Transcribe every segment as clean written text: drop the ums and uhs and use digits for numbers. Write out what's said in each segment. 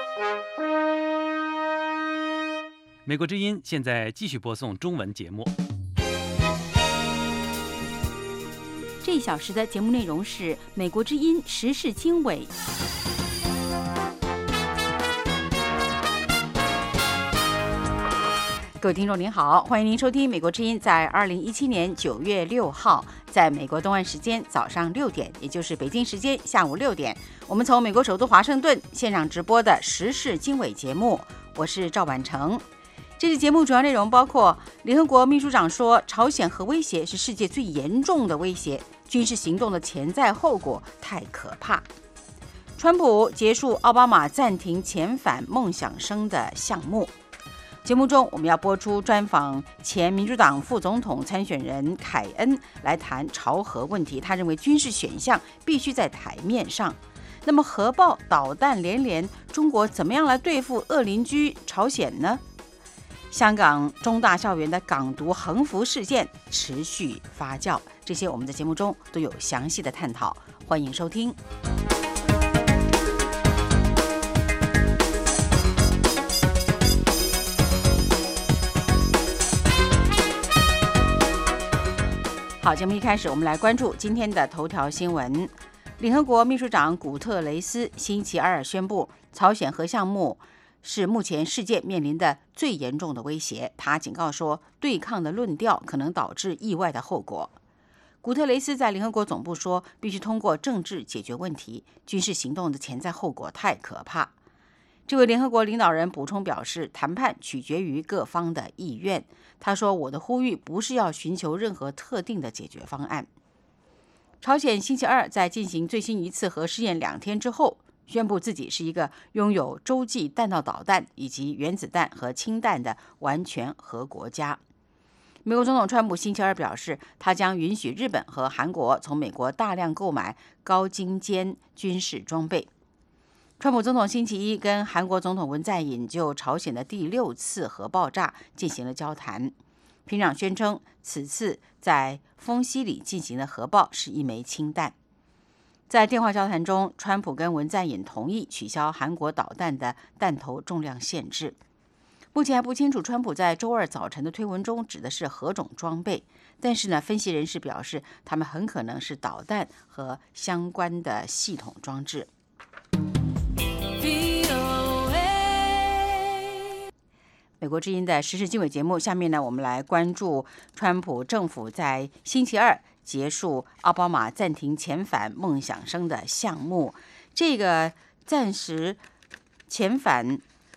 美国之音现在继续播送中文节目。 这一小时的节目内容是美国之音时事经纬。各位听众您好，欢迎您收听美国之音在2017年9月6号在美国东岸时间早上6点，也就是北京时间下午6点，我们从美国首都华盛顿现场直播的时事经纬节目，我是赵婉成。这期节目主要内容包括联合国秘书长说朝鲜核威胁是世界最严重的威胁，军事行动的潜在后果太可怕，川普结束奥巴马暂停遣返梦想生的项目。节目中我们要播出专访前民主党副总统参选人凯恩，来谈朝核问题，他认为军事选项必须在台面上。那么核爆导弹连连，中国怎么样来对付恶邻居朝鲜呢？香港中大校园的港独横幅事件持续发酵，这些我们在节目中都有详细的探讨，欢迎收听。好，节目一开始，我们来关注今天的头条新闻。联合国秘书长古特雷斯星期二宣布，朝鲜核项目是目前世界面临的最严重的威胁。他警告说，对抗的论调可能导致意外的后果。古特雷斯在联合国总部说，必须通过政治解决问题，军事行动的潜在后果太可怕。这位联合国领导人补充表示，谈判取决于各方的意愿。他说，我的呼吁不是要寻求任何特定的解决方案。朝鲜星期二在进行最新一次核试验2天之后，宣布自己是一个拥有洲际弹道导弹以及原子弹和氢弹的完全核国家。美国总统川普星期二表示，他将允许日本和韩国从美国大量购买高精尖军事装备。川普总统星期一跟韩国总统文在寅就朝鲜的第6次核爆炸进行了交谈。平壤宣称，此次在丰溪里进行的核爆是一枚氢弹。在电话交谈中，川普跟文在寅同意取消韩国导弹的弹头重量限制。目前还不清楚川普在周二早晨的推文中指的是何种装备，但是呢，分析人士表示，他们很可能是导弹和相关的系统装置。美国之音的时事经纬节目，下面呢，我们来关注川普政府在星期二结束奥巴马暂停遣返梦想生的项目。这个暂时遣返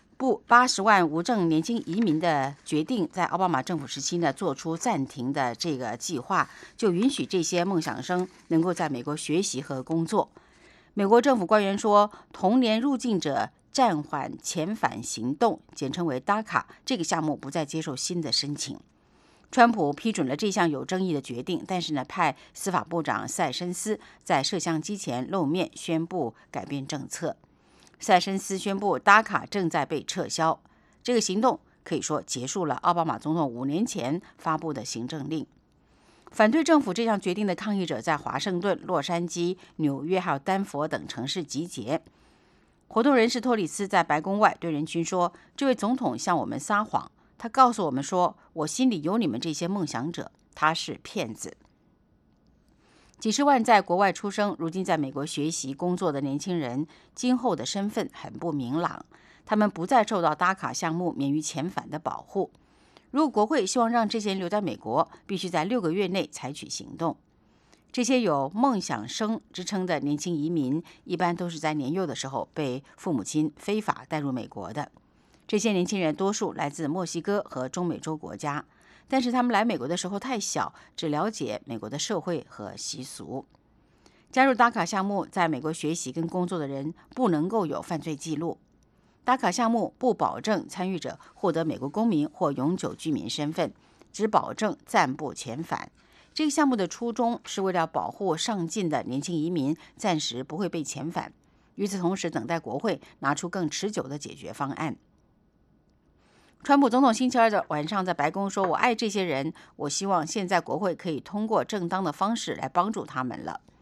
80万无证年轻移民的决定，在奥巴马政府时期呢做出暂停的这个计划，就允许这些梦想生能够在美国学习和工作。美国政府官员说，同年入境者暂缓遣返行动，简称为 DACA， 这个项目不再接受新的申请。川普批准了这项有争议的决定，但是呢，派司法部长塞申斯在摄像机前露面，宣布改变政策。塞申斯宣布 DACA 正在被撤销，这个行动可以说结束了奥巴马总统5年前发布的行政令。反对政府这项决定的抗议者在华盛顿、洛杉矶、纽约还有丹佛等城市集结。活动人士托里斯在白宫外对人群说，这位总统向我们撒谎，他告诉我们说，我心里有你们这些梦想者，他是骗子。几十万在国外出生，如今在美国学习工作的年轻人，今后的身份很不明朗，他们不再受到DACA项目免于遣返的保护。如果国会希望让这些人留在美国，必须在6个月内采取行动。这些有梦想生之称的年轻移民，一般都是在年幼的时候被父母亲非法带入美国的。这些年轻人多数来自墨西哥和中美洲国家，但是他们来美国的时候太小，只了解美国的社会和习俗。加入DACA项目在美国学习跟工作的人不能够有犯罪记录。DACA项目不保证参与者获得美国公民或永久居民身份，只保证暂不遣返。这个项目的初衷是为了保护上进的年轻移民暂时不会被遣返，与此同时等待国会拿出更持久的解决方案。川普总统星期二的晚上在白宫说，我爱这些人，我希望现在国会可以通过正当的方式来帮助他们了。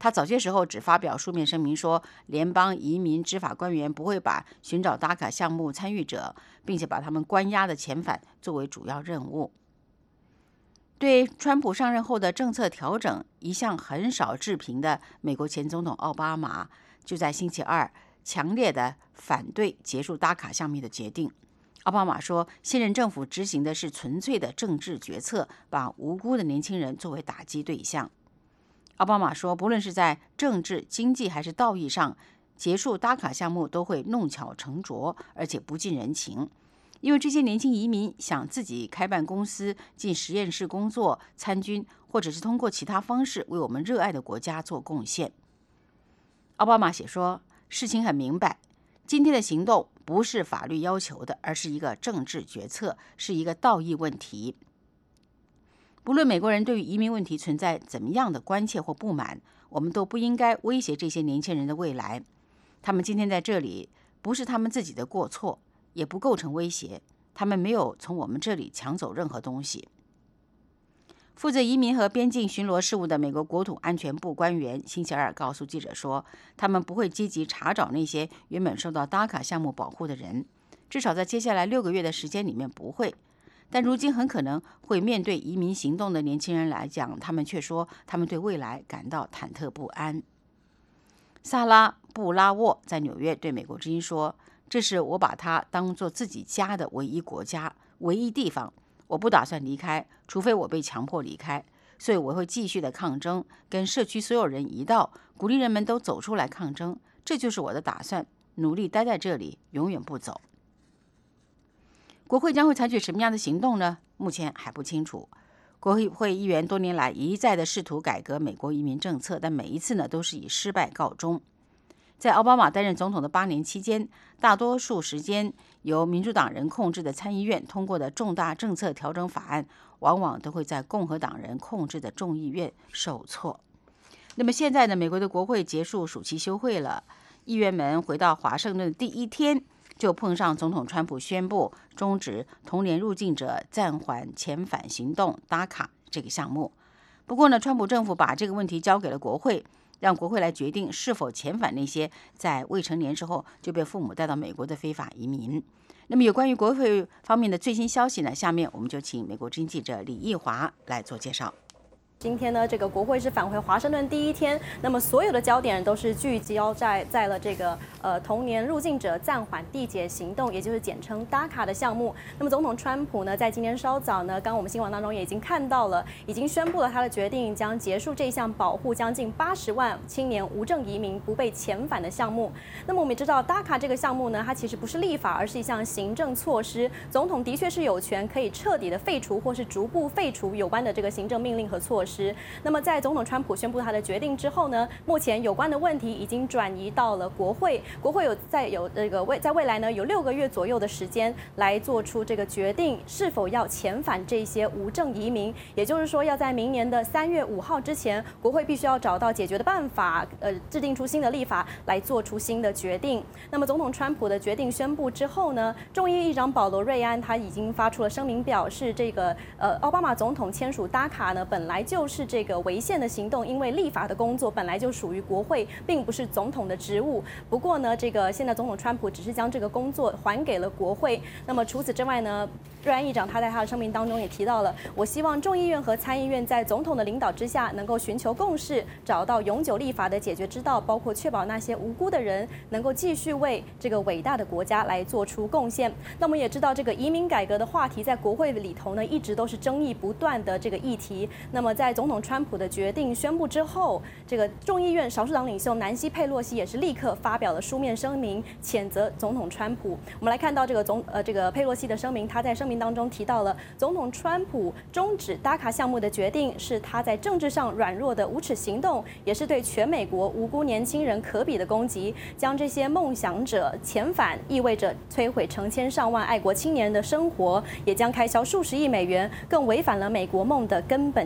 他早些时候只发表书面声明说，联邦移民执法官员不会把寻找DACA项目参与者，并且把他们关押的遣返作为主要任务。对川普上任后的政策调整一向很少置评的美国前总统奥巴马，就在星期二强烈的反对结束DACA项目的决定。奥巴马说，现任政府执行的是纯粹的政治决策，把无辜的年轻人作为打击对象。奥巴马说，不论是在政治、经济还是道义上，结束DACA项目都会弄巧成拙，而且不近人情。因为这些年轻移民想自己开办公司、进实验室工作、参军，或者是通过其他方式为我们热爱的国家做贡献。奥巴马写说，事情很明白，今天的行动不是法律要求的，而是一个政治决策，是一个道义问题。不论美国人对于移民问题存在怎么样的关切或不满，我们都不应该威胁这些年轻人的未来。他们今天在这里，不是他们自己的过错，也不构成威胁。他们没有从我们这里抢走任何东西。负责移民和边境巡逻事务的美国国土安全部官员星期二告诉记者说，他们不会积极查找那些原本受到DACA项目保护的人，至少在接下来6个月的时间里面不会。但如今很可能会面对移民行动的年轻人来讲，他们却说他们对未来感到忐忑不安。萨拉布拉沃在纽约对美国之音说，这是我把它当作自己家的唯一国家、唯一地方，我不打算离开，除非我被强迫离开，所以我会继续的抗争，跟社区所有人一道，鼓励人们都走出来抗争，这就是我的打算，努力待在这里，永远不走。国会将会采取什么样的行动呢？目前还不清楚。国会议员多年来一再的试图改革美国移民政策，但每一次呢都是以失败告终。在奥巴马担任总统的8年期间，大多数时间由民主党人控制的参议院通过的重大政策调整法案，往往都会在共和党人控制的众议院受挫。那么现在呢，美国的国会结束暑期休会了，议员们回到华盛顿的第一天，就碰上总统川普宣布终止同年入境者暂缓遣返行动 DACA 这个项目。不过呢，川普政府把这个问题交给了国会，让国会来决定是否遣返那些在未成年时候就被父母带到美国的非法移民。那么有关于国会方面的最新消息呢，下面我们就请美国之音记者李义华来做介绍。 今天呢，这个国会是返回华盛顿第一天，那么所有的焦点都是聚焦在了这个同年入境者暂缓递解行动，也就是简称 DACA 的项目。那么总统川普呢，在今天稍早呢，刚我们新闻当中也已经看到了，已经宣布了他的决定，将结束这项保护将近80万青年无证移民不被遣返的项目。那么我们也知道 DACA 这个项目呢，它其实不是立法，而是一项行政措施。总统的确是有权可以彻底的废除或是逐步废除有关的这个行政命令和措施。那么在总统川普宣布他的决定之后呢，目前有关的问题已经转移到了国会，国会在未来呢有6个月左右的时间来做出这个决定，是否要遣返这些无证移民。也就是说，要在明年的3月5号之前，国会必须要找到解决的办法，制定出新的立法来做出新的决定。那么总统川普的决定宣布之后呢，众议议长保罗·瑞安他已经发出了声明，表示这个奥巴马总统签署 DACA 呢，本来就是这个违宪的行动，因为立法的工作本来就属于国会，并不是总统的职务。不过呢，这个现在总统川普只是将这个工作还给了国会。那么除此之外呢，瑞安议长他在他的声明当中也提到了，我希望众议院和参议院在总统的领导之下，能够寻求共识，找到永久立法的解决之道，包括确保那些无辜的人能够继续为这个伟大的国家来做出贡献。那我们也知道，这个移民改革的话题在国会里头呢，一直都是争议不断的这个议题。那么在总统川普的决定宣布之后，这个众议院少数党领袖南希·佩洛西也是立刻发表了书面声明，谴责总统川普。我们来看到这个佩洛西的声明，他在声明当中提到了总统川普终止 DACA 项目的决定是他在政治上软弱的无耻行动，也是对全美国无辜年轻人可比的攻击。将这些梦想者遣返，意味着摧毁成千上万爱国青年人的生活，也将开销数十亿美元，更违反了美国梦的根本价值。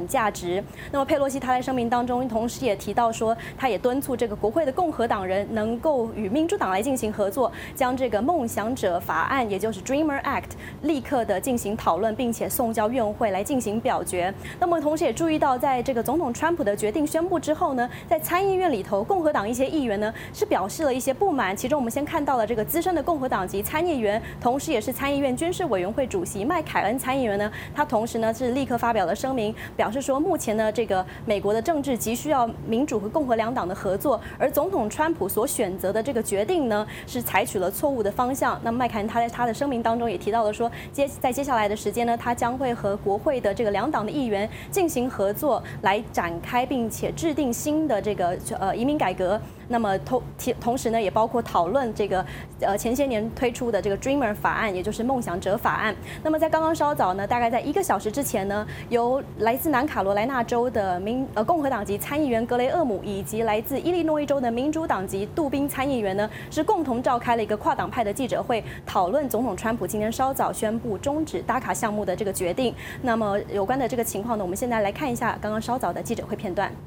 实。那么佩洛西她在声明当中，同时也提到说，她也敦促这个国会的共和党人能够与民主党来进行合作，将这个梦想者法案，也就是 Dreamer Act， 立刻的进行讨论，并且送交院会来进行表决。那么同时也注意到，在这个总统川普的决定宣布之后呢，在参议院里头，共和党一些议员呢是表示了一些不满。其中我们先看到了这个资深的共和党籍参议员，同时也是参议院军事委员会主席麦凯恩参议员呢，他同时呢是立刻发表了声明，表示说目前呢这个美国的政治急需要民主和共和两党的合作，而总统川普所选择的这个决定呢是采取了错误的方向。那么麦凯恩他在他的声明当中也提到了说，在接下来的时间呢，他将会和国会的这个两党的议员进行合作，来展开并且制定新的这个移民改革。那么同时呢，也包括讨论这个前些年推出的这个 Dreamer 法案，也就是梦想者法案。那么在刚刚稍早呢，大概在1个小时之前呢，由来自南卡罗来纳州的共和党籍参议员格雷厄姆以及来自伊利诺伊州的民主党籍杜宾参议员呢，是共同召开了一个跨党派的记者会，讨论总统川普今天稍早宣布终止达卡项目的这个决定。那么有关的这个情况呢，我们现在来看一下刚刚稍早的记者会片段。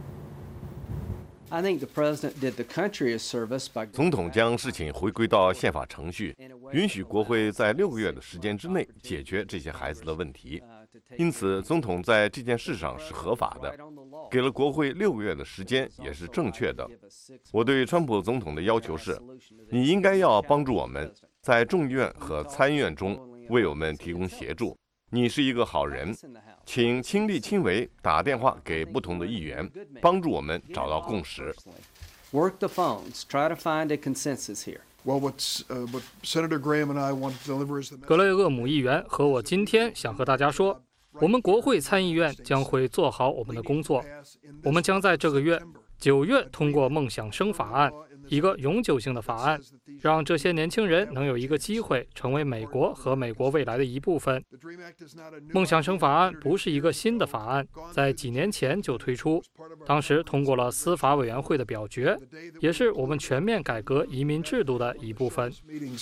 总统将事情回归到宪法程序，允许国会在6个月的时间之内解决这些孩子的问题。因此，总统在这件事上是合法的，给了国会6个月的时间也是正确的。我对川普总统的要求是，你应该要帮助我们在众议院和参议院中为我们提供协助。你是一个好人，请亲力亲为打电话给不同的议员，帮助我们找到共识。 Work the phones, try to find a consensus here. Well, what Senator Graham and I want to deliver is the 格雷厄姆议员和我今天想和大家说，我们国会参议院将会做好我们的工作。我们将在这个月9月通过梦想生法案，一个永久性的法案，让这些年轻人能有一个机会成为美国和美国未来的一部分。梦想生法案不是一个新的法案，在几年前就推出，当时通过了司法委员会的表决，也是我们全面改革移民制度的一部分。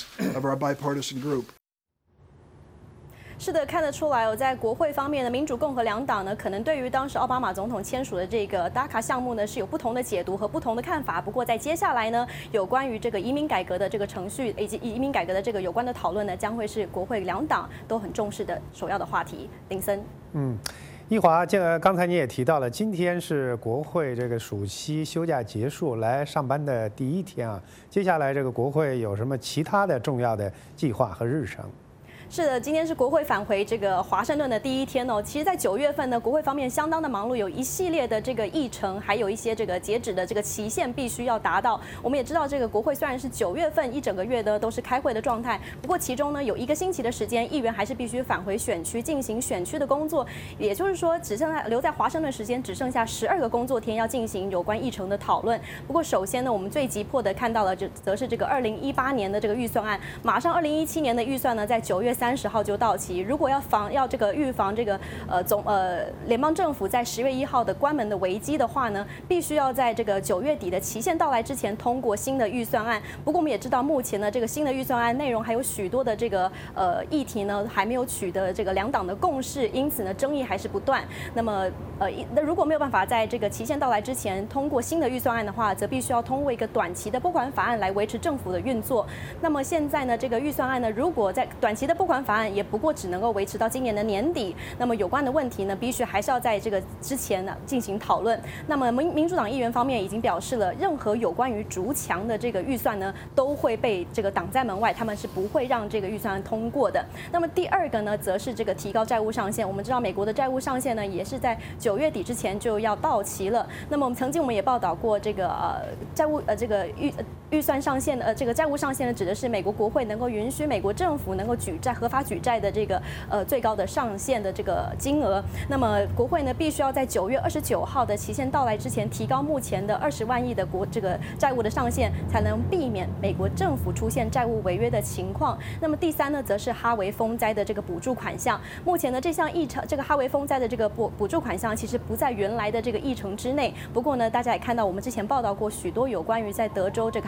是的，看得出来在国会方面的民主共和两党呢，可能对于当时奥巴马总统签署的这个达卡项目呢，是有不同的解读和不同的看法。不过在接下来呢，有关于这个移民改革的这个程序以及移民改革的这个有关的讨论呢，将会是国会两党都很重视的首要的话题。林森， 一华，刚才你也提到了，今天是国会这个暑期休假结束来上班的第1天啊。接下来这个国会有什么其他的重要的计划和日程？ 是的，今天是国会返回这个华盛顿的第1天哦。其实，在9月份呢，国会方面相当的忙碌，有一系列的这个议程，还有一些这个截止的这个期限必须要达到。我们也知道，这个国会虽然是9月份一整个月呢都是开会的状态，不过其中呢有1个星期的时间，议员还是必须返回选区进行选区的工作。也就是说，只剩下留在华盛顿时间只剩下12个工作天要进行有关议程的讨论。不过，首先呢，我们最急迫的看到了，则是这个2018年的这个预算案，马上2017年的预算呢，在9月30号就到期。如果要这个预防这个联邦政府在10月1号的关门的危机的话呢，必须要在这个9月底的期限到来之前通过新的预算案。不过我们也知道，目前呢这个新的预算案内容还有许多的这个议题呢还没有取得这个两党的共识，因此呢争议还是不断。那么那如果没有办法在这个期限到来之前通过新的预算案的话，则必须要通过一个短期的拨款法案来维持政府的运作。那么现在呢这个预算案呢，如果在短期的拨款法案也不过只能够维持到今年的年底，那么有关的问题呢，必须还是要在这个之前呢进行讨论。那么民主党议员方面已经表示了，任何有关于筑墙的这个预算呢，都会被这个挡在门外，他们是不会让这个预算案通过的。那么第二个呢，则是这个提高债务上限。我们知道美国的债务上限呢，也是在9月底之前就要到期了。那么我们也报道过，这个债务这个预算上限这个债务上限呢，指的是美国国会能够允许美国政府能够举债合法举债的这个最高的上限的这个金额。那么国会呢，必须要在9月29号的期限到来之前提高目前的20万亿的这个债务的上限，才能避免美国政府出现债务违约的情况。那么第三呢，则是哈维风灾的这个补助款项。目前呢，这项这个哈维风灾的这个补助款项其实不在原来的这个议程之内。不过呢，大家也看到我们之前报道过许多有关于在德州这个哈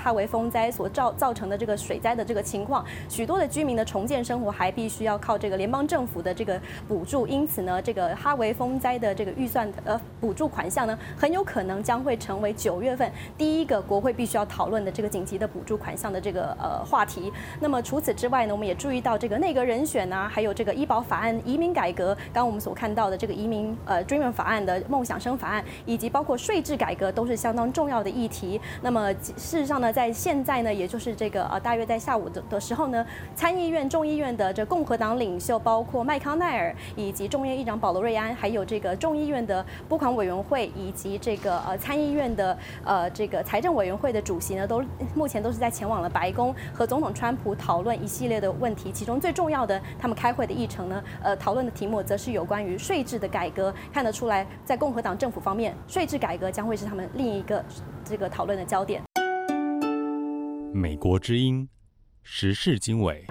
哈维风灾所造成的这个水灾的这个情况，许多的居民的重建生活还必须要靠这个联邦政府的这个补助，因此呢，这个哈维风灾的这个预算补助款项呢，很有可能将会成为9月份第一个国会必须要讨论的这个紧急的补助款项的这个话题。那么除此之外呢，我们也注意到这个内阁人选啊，还有这个医保法案、移民改革，刚刚我们所看到的这个移民Dreamer 法案的梦想生法案，以及包括税制改革，都是相当重要的议题。那么事实上呢，在现在呢，也就是这个大约在下午的时候呢，参议院、众议院的这共和党领袖，包括麦康奈尔以及众议院议长保罗瑞安，还有这个众议院的拨款委员会以及这个参议院的这个财政委员会的主席呢，目前都是在前往了白宫，和总统川普讨论一系列的问题。其中最重要的，他们开会的议程呢，讨论的题目则是有关于税制的改革。看得出来，在共和党政府方面，税制改革将会是他们另一个这个讨论的焦点。 美国之音时事经纬。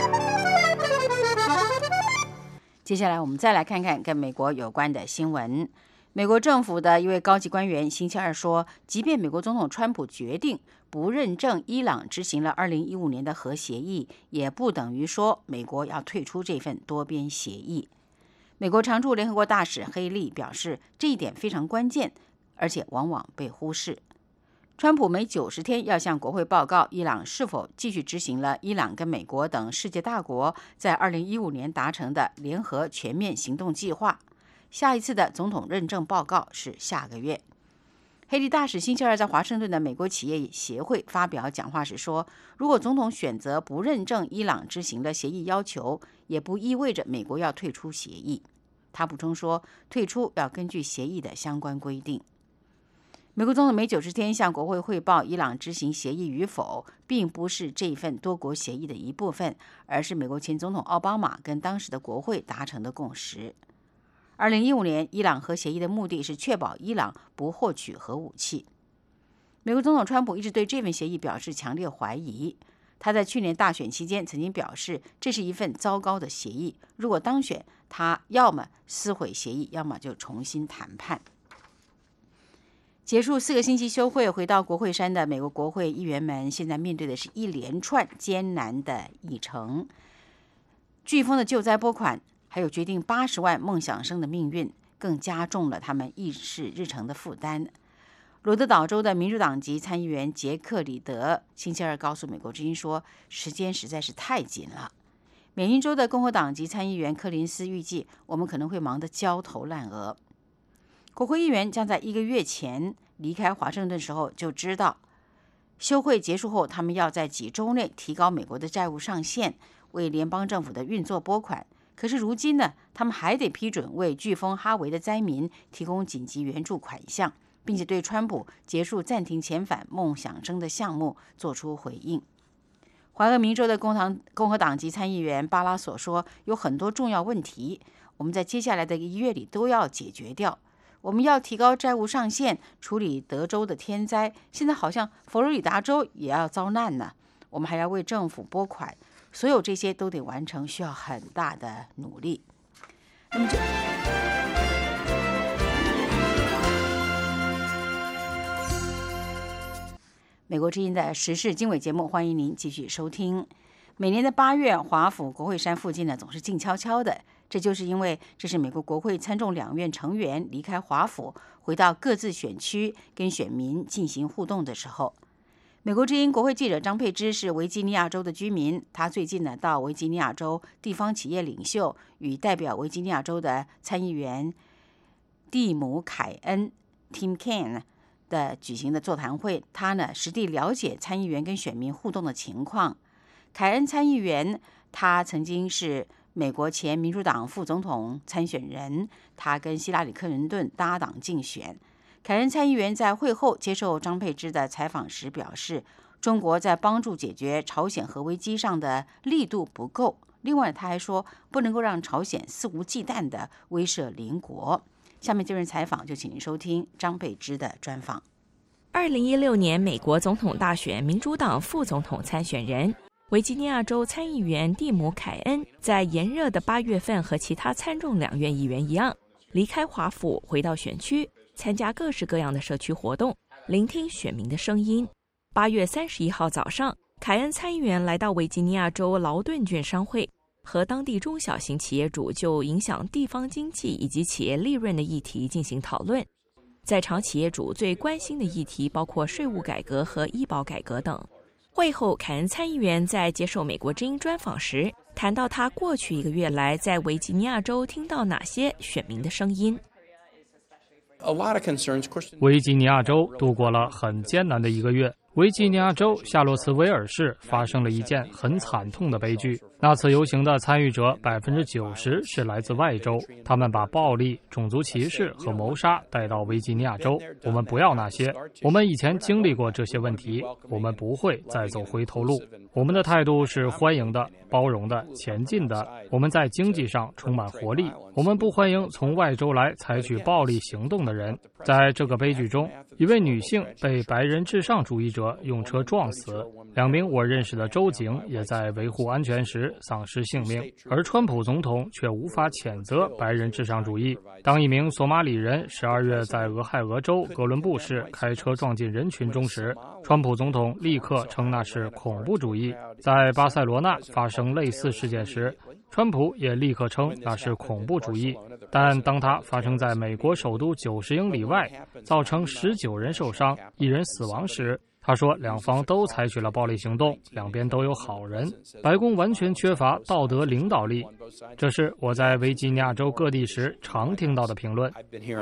接下来我们再来看看跟美国有关的新闻。美国政府的一位高级官员星期二说，即便美国总统川普决定不认证伊朗执行了2015年的核协议，也不等于说美国要退出这份多边协议。美国常驻联合国大使黑利表示，这一点非常关键，而且往往被忽视。川普每90天要向国会报告伊朗是否继续执行了伊朗跟美国等世界大国在2015年达成的联合全面行动计划。下一次的总统认证报告是下个月。黑利大使星期二在华盛顿的美国企业协会发表讲话时说，如果总统选择不认证伊朗执行了协议要求，也不意味着美国要退出协议。他补充说，退出要根据协议的相关规定。美国总统每90天向国会汇报伊朗执行协议与否，并不是这份多国协议的一部分，而是美国前总统奥巴马跟当时的国会达成的共识。2015年伊朗核协议的目的是确保伊朗不获取核武器。美国总统川普一直对这份协议表示强烈怀疑。他在去年大选期间曾经表示，这是一份糟糕的协议，如果当选，他要么撕毁协议，要么就重新谈判。结束4个星期休会，回到国会山的美国国会议员们现在面对的是一连串艰难的议程。飓风的救灾拨款，还有决定80万梦想生的命运，更加重了他们议事日程的负担。罗德岛州的民主党籍参议员杰克里德星期二告诉美国之音说，时间实在是太紧了。缅因州的共和党籍参议员柯林斯预计，我们可能会忙得焦头烂额。国会议员将在1个月前离开华盛顿时候就知道，休会结束后，他们要在几周内提高美国的债务上限，为联邦政府的运作拨款。可是如今呢，他们还得批准为飓风哈维的灾民提供紧急援助款项，并且对川普结束暂停遣返梦想生的项目做出回应。怀俄明州的共和党籍参议员巴拉索说，有很多重要问题，我们在接下来的1个月里都要解决掉。我们要提高债务上限，处理德州的天灾，现在好像佛罗里达州也要遭难呢。我们还要为政府拨款，所有这些都得完成，需要很大的努力。那么美国之音的时事经纬节目，欢迎您继续收听。每年的8月，华府国会山附近呢总是静悄悄的，这就是因为这是美国国会参众两院成员离开华府，回到各自选区跟选民进行互动的时候。美国之音国会记者张佩芝是维吉尼亚州的居民，他最近呢到维吉尼亚州地方企业领袖与代表维吉尼亚州的参议员蒂姆·凯恩 Tim Kaine 的举行的座谈会，他呢实地了解参议员跟选民互动的情况。凯恩参议员他曾经是美国前民主党副总统参选人，他跟希拉里·克林顿搭档竞选。凯恩参议员在会后接受张佩芝的采访时表示，中国在帮助解决朝鲜核危机上的力度不够。另外，他还说不能够让朝鲜肆无忌惮地威慑邻国。下面这份采访就请您收听张佩芝的专访。 2016年美国总统大选民主党副总统参选人维吉尼亚州参议员蒂姆·凯恩在炎热的8月份和其他参众两院议员一样，离开华府回到选区，参加各式各样的社区活动，聆听选民的声音。 8月31号早上，凯恩参议员来到维吉尼亚州劳顿郡商会，和当地中小型企业主就影响地方经济以及企业利润的议题进行讨论。在场企业主最关心的议题包括税务改革和医保改革等。会后，凯恩参议员在接受美国之音专访时谈到他过去1个月来在维吉尼亚州听到哪些选民的声音。 维吉尼亚州度过了很艰难的1个月。维吉尼亚州夏洛茨维尔市发生了一件很惨痛的悲剧。那次游行的参与者90%是来自外州，他们把暴力、种族歧视和谋杀带到维吉尼亚州。我们不要那些，我们以前经历过这些问题，我们不会再走回头路。我们的态度是欢迎的、包容的、前进的。我们在经济上充满活力。我们不欢迎从外州来采取暴力行动的人。在这个悲剧中，一位女性被白人至上主义者用车撞死，2名我认识的州警也在维护安全时丧失性命，而川普总统却无法谴责白人至上主义。当一名索马里人12月在俄亥俄州哥伦布市开车撞进人群中时，川普总统立刻称那是恐怖主义。在巴塞罗那发生类似事件时，川普也立刻称那是恐怖主义。但当它发生在美国首都90英里外，造成19人受伤、1人死亡时，他说两方都采取了暴力行动，两边都有好人，白宫完全缺乏道德领导力。这是我在维吉尼亚州各地时常听到的评论。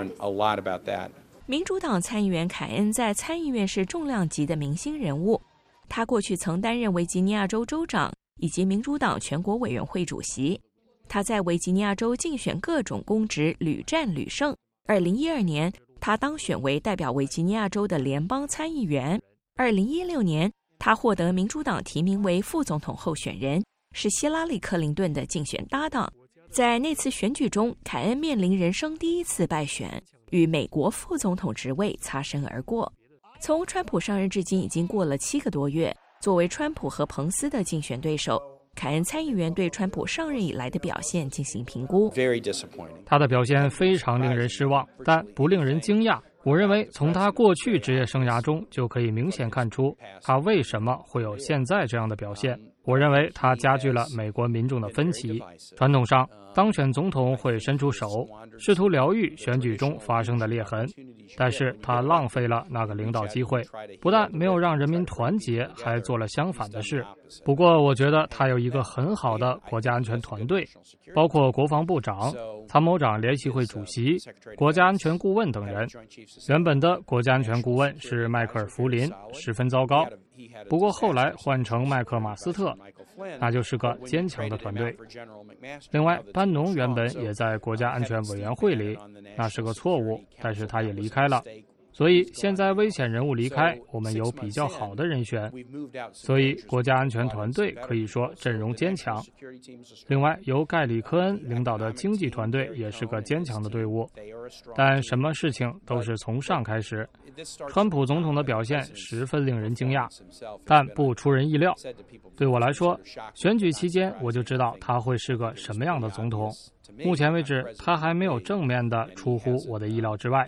民主党参议员凯恩在参议院是重量级的明星人物，他过去曾担任维吉尼亚州州长以及民主党全国委员会主席。他在维吉尼亚州竞选各种公职屡战屡胜。2012年，他当选为代表维吉尼亚州的联邦参议员。2016年，他获得民主党提名为副总统候选人，是希拉里·克林顿的竞选搭档。在那次选举中，凯恩面临人生第1次败选，与美国副总统职位擦身而过。从川普上任至今已经过了7个多月，作为川普和彭斯的竞选对手，凯恩参议员对川普上任以来的表现进行评估。 他的表现非常令人失望，但不令人惊讶。我认为从他过去职业生涯中就可以明显看出他为什么会有现在这样的表现。我认为他加剧了美国民众的分歧。传统上，当选总统会伸出手，试图疗愈选举中发生的裂痕，但是他浪费了那个领导机会，不但没有让人民团结，还做了相反的事。不过我觉得他有一个很好的国家安全团队，包括国防部长、参谋长联席会主席、国家安全顾问等人。原本的国家安全顾问是迈克尔·弗林，十分糟糕，不过后来换成麦克马斯特，那就是个坚强的团队。另外，班农原本也在国家安全委员会里，那是个错误，但是他也离开了。所以现在危险人物离开，我们有比较好的人选，所以国家安全团队可以说阵容坚强。另外，由盖里·科恩领导的经济团队也是个坚强的队伍。但什么事情都是从上开始。川普总统的表现十分令人惊讶，但不出人意料。对我来说，选举期间我就知道他会是个什么样的总统。目前为止，他还没有正面的出乎我的意料之外。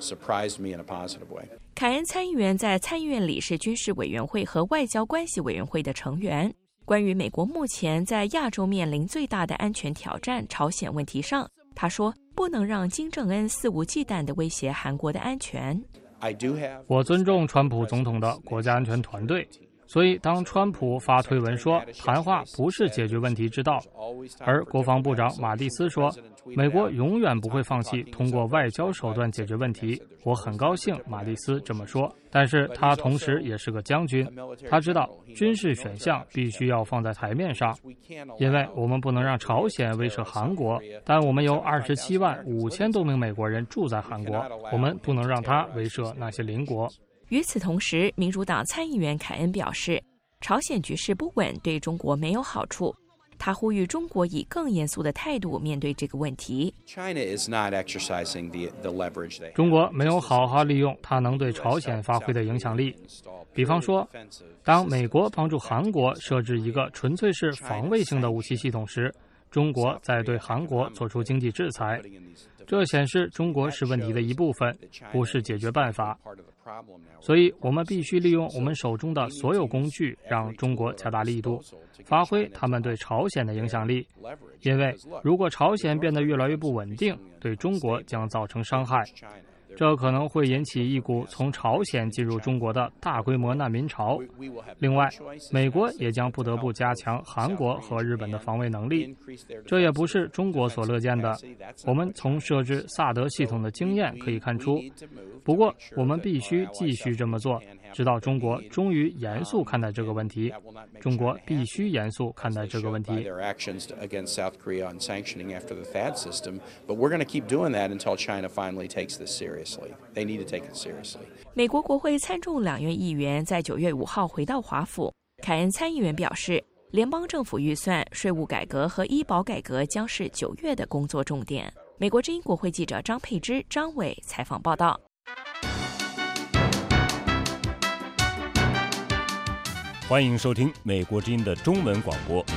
凯恩参议员在参议院里是军事委员会和外交关系委员会的成员。关于美国目前在亚洲面临最大的安全挑战朝鲜问题上，他说不能让金正恩肆无忌惮地威胁韩国的安全。 我尊重川普总统的国家安全团队，所以当川普发推文说谈话不是解决问题之道，而国防部长马蒂斯说美国永远不会放弃通过外交手段解决问题，我很高兴马蒂斯这么说。但是他同时也是个将军，他知道军事选项必须要放在台面上，因为我们不能让朝鲜威慑韩国，但我们有27万5千多名美国人住在韩国，我们不能让他威慑那些邻国。 与此同时，民主党参议员凯恩表示，朝鲜局势不稳对中国没有好处。他呼吁中国以更严肃的态度面对这个问题。 中国没有好好利用它能对朝鲜发挥的影响力。比方说，当美国帮助韩国设置一个纯粹是防卫性的武器系统时，中国在对韩国做出经济制裁。这显示中国是问题的一部分，不是解决办法。 所以我们必须利用我们手中的所有工具，让中国加大力度，发挥他们对朝鲜的影响力。因为如果朝鲜变得越来越不稳定，对中国将造成伤害。这可能会引起一股从朝鲜进入中国的大规模难民潮。另外，美国也将不得不加强韩国和日本的防卫能力，这也不是中国所乐见的。我们从设置萨德系统的经验可以看出，不过我们必须继续这么做，直到中国终于严肃看待这个问题。中国必须严肃看待这个问题。 美国国会参众两院议员在9月5号回到华府。凯恩参议员表示，联邦政府预算、税务改革和医保改革将是9月的工作重点。美国之音国会记者张佩芝、张伟采访报道。 欢迎收听美国之音的中文广播。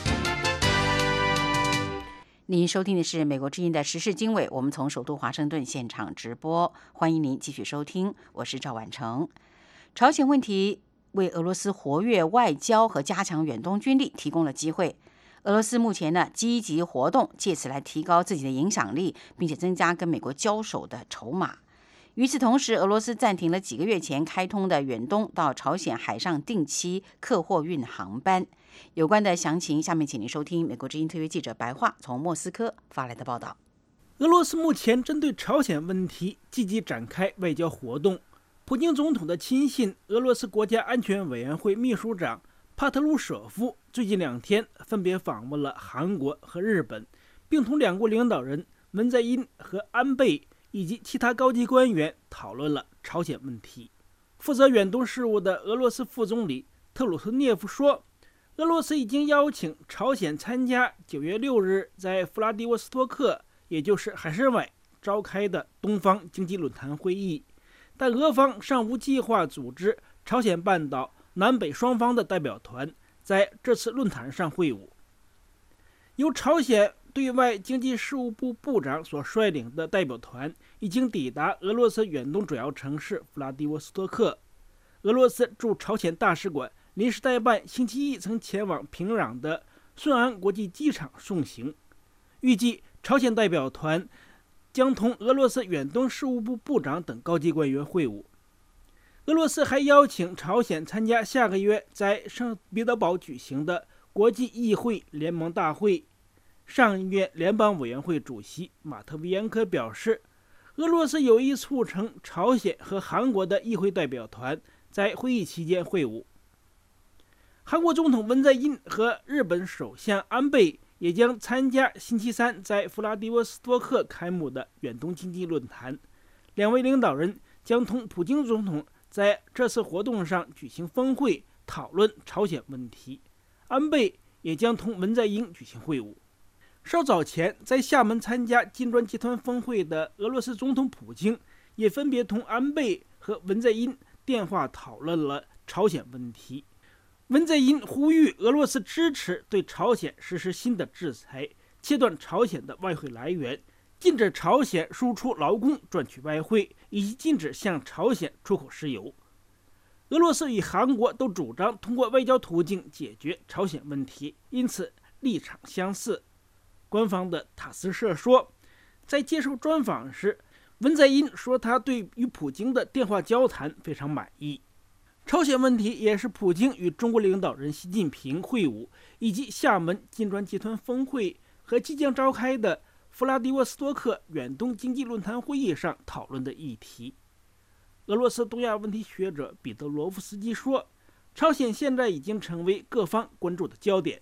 您收听的是美国之音的时事经纬，我们从首都华盛顿现场直播，欢迎您继续收听，我是赵婉成。朝鲜问题为俄罗斯活跃外交和加强远东军力提供了机会。俄罗斯目前呢积极活动，借此来提高自己的影响力，并且增加跟美国交手的筹码。与此同时，俄罗斯暂停了几个月前开通的远东到朝鲜海上定期客货运航班。有关的详情，下面请您收听美国之音特约记者白桦从莫斯科发来的报道。 俄罗斯目前针对朝鲜问题积极展开外交活动。普京总统的亲信、俄罗斯国家安全委员会秘书长帕特鲁舍夫最近2天分别访问了韩国和日本，并同两国领导人文在寅和安倍以及其他高级官员讨论了朝鲜问题。负责远东事务的俄罗斯副总理特鲁斯涅夫说，俄罗斯已经邀请朝鲜参加9月6日在弗拉迪沃斯托克，也就是海参崴召开的东方经济论坛会议，但俄方尚无计划组织朝鲜半岛南北双方的代表团在这次论坛上会晤。由朝鲜对外经济事务部部长所率领的代表团已经抵达俄罗斯远东主要城市弗拉迪沃斯托克。俄罗斯驻朝鲜大使馆临时代办星期一曾前往平壤的顺安国际机场送行。预计朝鲜代表团将同俄罗斯远东事务部部长等高级官员会晤。俄罗斯还邀请朝鲜参加下个月在圣彼得堡举行的国际议会联盟大会。上议院联邦委员会主席马特维延科表示，俄罗斯有意促成朝鲜和韩国的议会代表团在会议期间会晤。韩国总统文在寅和日本首相安倍也将参加星期三在弗拉迪沃斯托克开幕的远东经济论坛。两位领导人将同普京总统在这次活动上举行峰会，讨论朝鲜问题。安倍也将同文在寅举行会晤。稍早前在厦门参加金砖集团峰会的俄罗斯总统普京也分别同安倍和文在寅电话讨论了朝鲜问题。文在寅呼吁俄罗斯支持对朝鲜实施新的制裁，切断朝鲜的外汇来源，禁止朝鲜输出劳工赚取外汇，以及禁止向朝鲜出口石油。俄罗斯与韩国都主张通过外交途径解决朝鲜问题，因此立场相似。官方的塔斯社说，在接受专访时，文在寅说他对与普京的电话交谈非常满意。朝鲜问题也是普京与中国领导人习近平会晤，以及厦门金砖集团峰会和即将召开的弗拉迪沃斯托克远东经济论坛会议上讨论的议题。俄罗斯东亚问题学者彼得罗夫斯基说，朝鲜现在已经成为各方关注的焦点。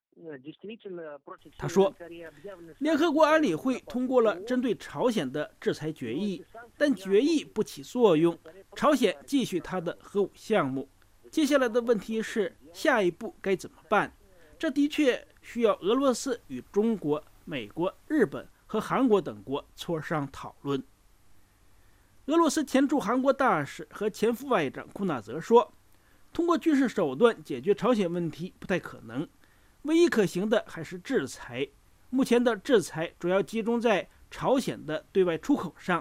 他说，联合国安理会通过了针对朝鲜的制裁决议，但决议不起作用，朝鲜继续它的核武项目。接下来的问题是，下一步该怎么办？这的确需要俄罗斯与中国、美国、日本和韩国等国磋商讨论。俄罗斯前驻韩国大使和前副外长库纳泽说，通过军事手段解决朝鲜问题不太可能，唯一可行的还是制裁。目前的制裁主要集中在朝鲜的对外出口上，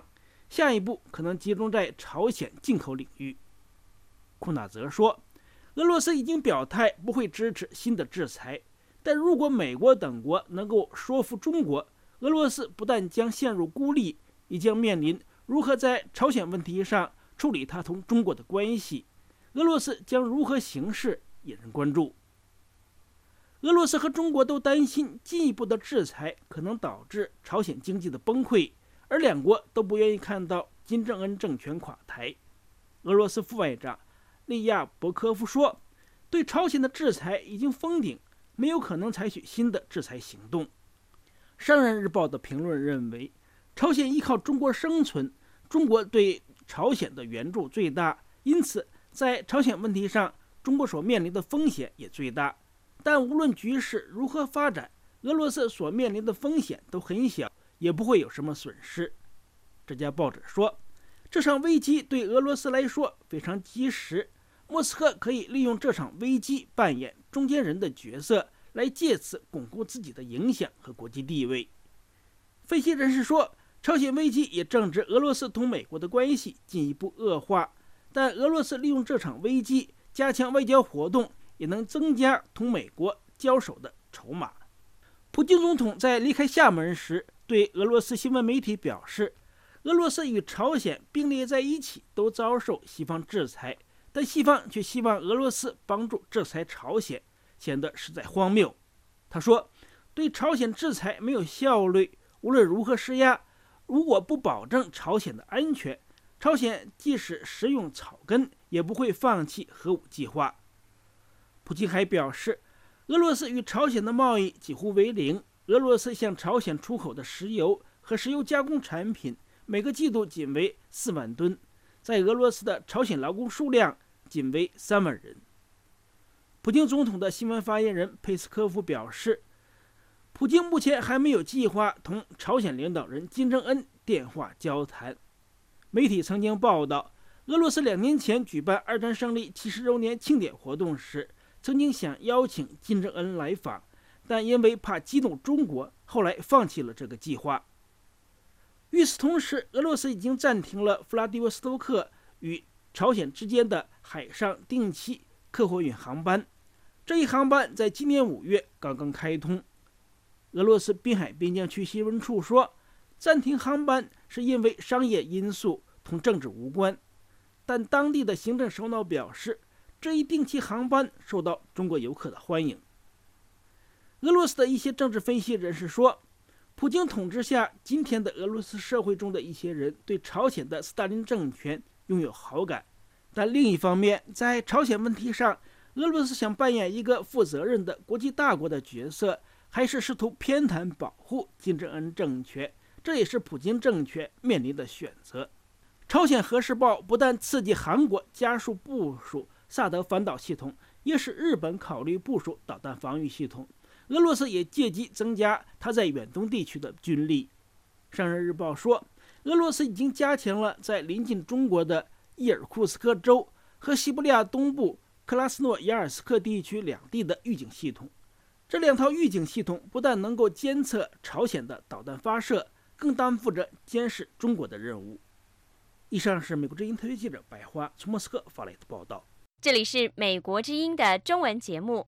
下一步可能集中在朝鲜进口领域。库纳则说，俄罗斯已经表态不会支持新的制裁，但如果美国等国能够说服中国，俄罗斯不但将陷入孤立，也将面临如何在朝鲜问题上处理它同中国的关系。俄罗斯将如何行事，引人关注。俄罗斯和中国都担心进一步的制裁可能导致朝鲜经济的崩溃，而两国都不愿意看到金正恩政权垮台。俄罗斯副外长利亚伯科夫说，对朝鲜的制裁已经封顶，没有可能采取新的制裁行动。商人日报的评论认为，朝鲜依靠中国生存，中国对朝鲜的援助最大，因此在朝鲜问题上，中国所面临的风险也最大。但无论局势如何发展，俄罗斯所面临的风险都很小，也不会有什么损失。这家报纸说，这场危机对俄罗斯来说非常及时，莫斯科可以利用这场危机扮演中间人的角色，来借此巩固自己的影响和国际地位。分析人士说，朝鲜危机也正值俄罗斯同美国的关系进一步恶化，但俄罗斯利用这场危机加强外交活动，也能增加同美国交手的筹码。普京总统在离开厦门时对俄罗斯新闻媒体表示，俄罗斯与朝鲜并列在一起都遭受西方制裁，但西方却希望俄罗斯帮助制裁朝鲜，显得实在荒谬。他说，对朝鲜制裁没有效率，无论如何施压，如果不保证朝鲜的安全，朝鲜即使食用草根也不会放弃核武计划。普京还表示，俄罗斯与朝鲜的贸易几乎为零，俄罗斯向朝鲜出口的石油和石油加工产品每个季度仅为4万吨，在俄罗斯的朝鲜劳工数量仅为3万人。普京总统的新闻发言人佩斯科夫表示，普京目前还没有计划同朝鲜领导人金正恩电话交谈。媒体曾经报道，俄罗斯2年前举办二战胜利70周年庆典活动时，曾经想邀请金正恩来访，但因为怕激怒中国，后来放弃了这个计划。与此同时，俄罗斯已经暂停了弗拉迪沃斯托克与朝鲜之间的海上定期客货运航班，这一航班在今年5月刚刚开通。俄罗斯滨海边境区新闻处说，暂停航班是因为商业因素，同政治无关。但当地的行政首脑表示，这一定期航班受到中国游客的欢迎。俄罗斯的一些政治分析人士说，普京统治下，今天的俄罗斯社会中的一些人对朝鲜的斯大林政权拥有好感，但另一方面，在朝鲜问题上，俄罗斯想扮演一个负责任的国际大国的角色，还是试图偏袒保护金正恩政权，这也是普京政权面临的选择。朝鲜核试爆不但刺激韩国加速部署萨德反导系统，也使日本考虑部署导弹防御系统。俄罗斯也借机增加它在远东地区的军力。商人日报说，俄罗斯已经加强了在临近中国的伊尔库斯克州和西伯利亚东部克拉斯诺亚尔斯克地区两地的预警系统。这2套预警系统不但能够监测朝鲜的导弹发射，更担负着监视中国的任务。以上是美国之音特约记者白花从莫斯科发来的报道。 这里是美国之音的中文节目。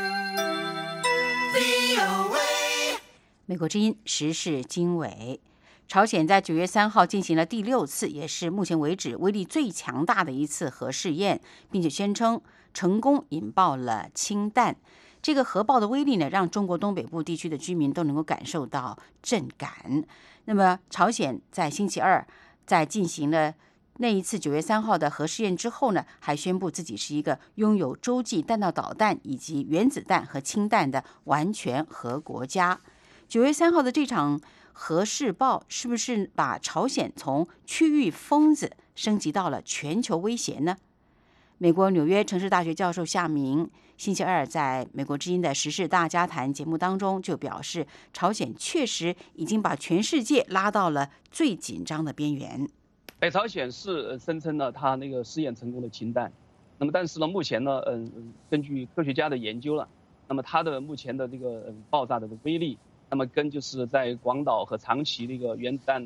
美国之音时事经纬。朝鲜在9月3号进行了第6次，也是目前为止威力最强大的一次核试验，并且宣称成功引爆了氢弹。这个核爆的威力呢，让中国东北部地区的居民都能够感受到震感。那么，朝鲜在星期二在进行了那一次9月3号的核试验之后呢，还宣布自己是一个拥有洲际弹道导弹以及原子弹和氢弹的完全核国家。9月3号的这场核试爆是不是把朝鲜从区域疯子升级到了全球威胁呢？美国纽约城市大学教授夏明星期二在美国之音的时事大家谈节目当中就表示，朝鲜确实已经把全世界拉到了最紧张的边缘。 北朝鲜是声称了它那个试验成功的氢弹，那么但是呢，目前呢，根据科学家的研究了，那么它的目前的这个爆炸的威力，那么跟就是在广岛和长崎这个原子弹呢，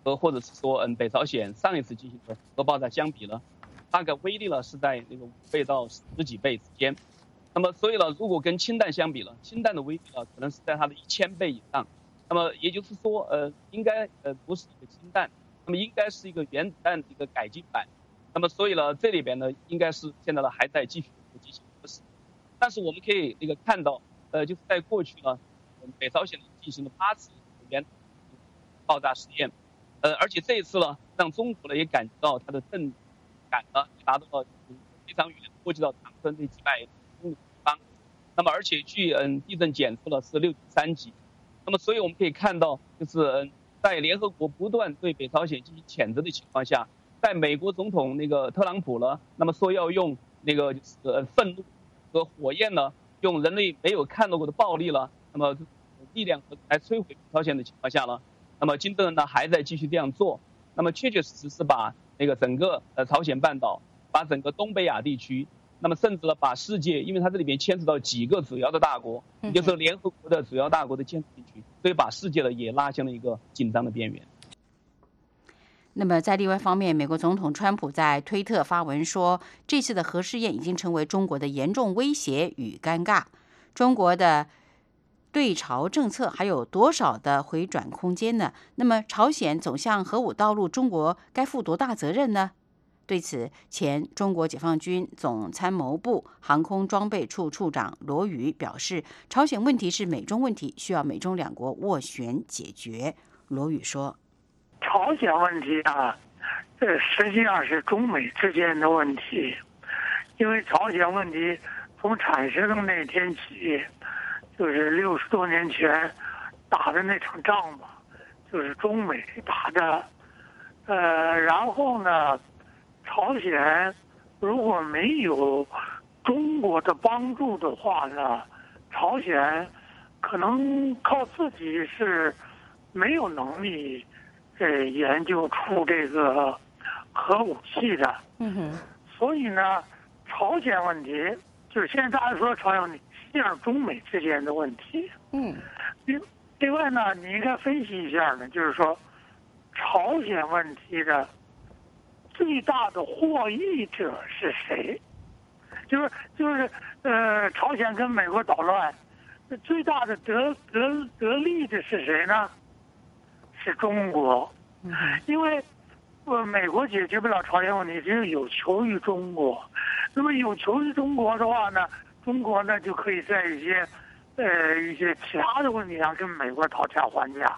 和或者是说北朝鲜上一次进行的核爆炸相比呢，大概威力呢是在那个5倍到10几倍之间。那么所以呢，如果跟氢弹相比呢，氢弹的威力呢可能是在它的1000倍以上。那么也就是说，应该不是一个氢弹，那么应该是一个原子弹的一个改进版。那么所以呢，这里边呢应该是现在呢还在继续进行核试。但是我们可以看到，就是在过去呢，北朝鲜进行了8次原子爆炸实验，而且这一次呢，让中国呢也感觉到它的震感呢达到了非常远，波及到长春这几百公里地方。那么而且据地震检测了是6.3级。那么所以我们可以看到，就是在联合国不断对北朝鲜进行谴责的情况下，在美国总统特朗普呢，那么说要用愤怒和火焰呢，用人类没有看到过的暴力了，那么力量来摧毁北朝鲜的情况下呢，那么金正恩呢还在继续这样做，那么确确实实是把整个朝鲜半岛，把整个东北亚地区，那么甚至呢把世界，因为它这里面牵扯到几个主要的大国，也就是联合国的主要大国的建设地区，所以把世界呢也拉向了一个紧张的边缘。 那么在另外一方面，美国总统川普在推特发文说，这次的核试验已经成为中国的严重威胁与尴尬。中国的对朝政策还有多少的回转空间呢？那么朝鲜走向核武道路，中国该负多大责任呢？对此，前中国解放军总参谋部航空装备处处长罗宇表示，朝鲜问题是美中问题，需要美中两国斡旋解决。罗宇说， 朝鲜问题啊，这实际上是中美之间的问题，因为朝鲜问题从产生的那天起，就是60多年前打的那场仗吧，就是中美打的，然后呢，朝鲜如果没有中国的帮助的话呢，朝鲜可能靠自己是没有能力研究出这个核武器的。所以呢，朝鲜问题就是现在大家说朝鲜问题，实际上中美之间的问题。另外呢，你应该分析一下呢，就是说朝鲜问题的最大的获益者是谁？就是朝鲜跟美国捣乱，最大的得利的是谁呢？是中国。因为美国解决不了朝鲜问题，只有有求于中国。那么有求于中国的话呢，中国呢就可以在一些其他的问题上跟美国讨价还价。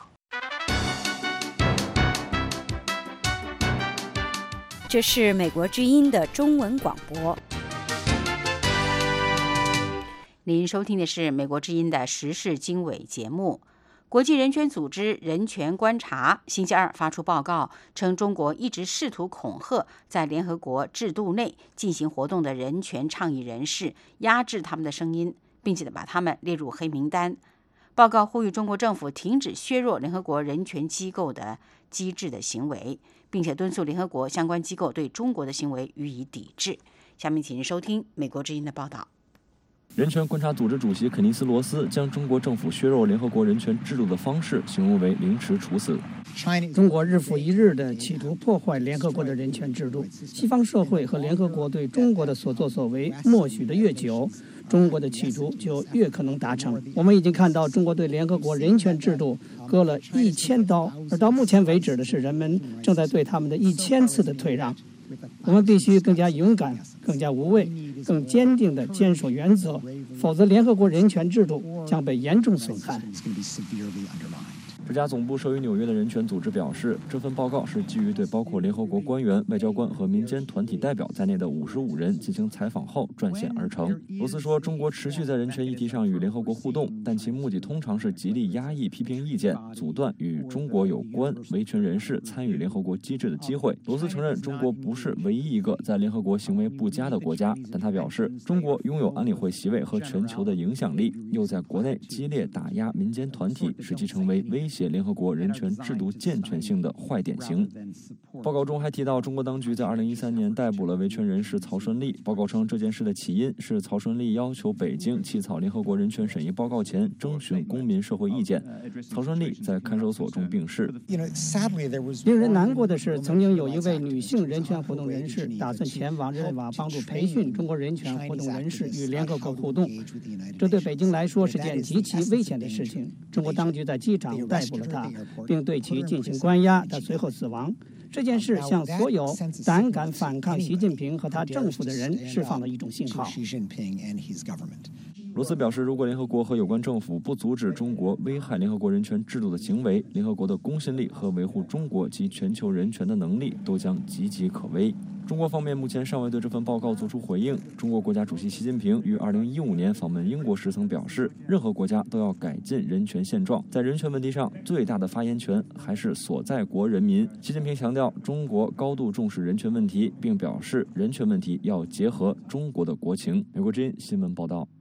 这是美国之音的中文广播。 您收听的是美国之音的时事经纬节目。国际人权组织人权观察星期二发出报告，称中国一直试图恐吓在联合国制度内进行活动的人权倡议人士，压制他们的声音，并且把他们列入黑名单。报告呼吁中国政府停止削弱联合国人权机构的机制的行为，并且敦促联合国相关机构对中国的行为予以抵制。下面请您收听美国之音的报道。 人权观察组织主席肯尼斯·罗斯将中国政府削弱联合国人权制度的方式形容为凌迟处死。 中国日复一日地企图破坏联合国的人权制度，西方社会和联合国对中国的所作所为默许的越久，中国的企图就越可能达成。我们已经看到中国对联合国人权制度割了1000刀，而到目前为止的是人们正在对他们的1000次的退让。我们必须更加勇敢、更加无畏、更坚定地坚守原则，否则联合国人权制度将被严重损害。 这家总部设于纽约的人权组织表示，这份报告是基于对包括联合国官员、外交官和民间团体代表在内的55人进行采访后撰写而成。罗斯说，中国持续在人权议题上与联合国互动，但其目的通常是极力压抑批评意见，阻断与中国有关维权人士参与联合国机制的机会。罗斯承认，中国不是唯一一个在联合国行为不佳的国家，但他表示，中国拥有安理会席位和全球的影响力，又在国内激烈打压民间团体，使其成为威胁联合国人权制度健全性的坏典型。 报告中还提到，中国当局在2013年逮捕了维权人士曹顺利。报告称，这件事的起因是曹顺利要求北京起草联合国人权审议报告前征询公民社会意见。曹顺利在看守所中病逝。 令人难过的是，曾经有一位女性人权活动人士打算前往日内瓦帮助培训中国人权活动人士与联合国互动，这对北京来说是件极其危险的事情。中国当局在机场逮捕了他，并对其进行关押，他随后死亡。这件事向所有胆敢反抗习近平和他政府的人释放了一种信号。 罗斯表示，如果联合国和有关政府不阻止中国危害联合国人权制度的行为，联合国的公信力和维护中国及全球人权的能力都将岌岌可危。中国方面目前尚未对这份报告作出回应。中国国家主席习近平于2015年访问英国时曾表示，任何国家都要改进人权现状，在人权问题上最大的发言权还是所在国人民。习近平强调，中国高度重视人权问题，并表示人权问题要结合中国的国情。美国之音新闻报道。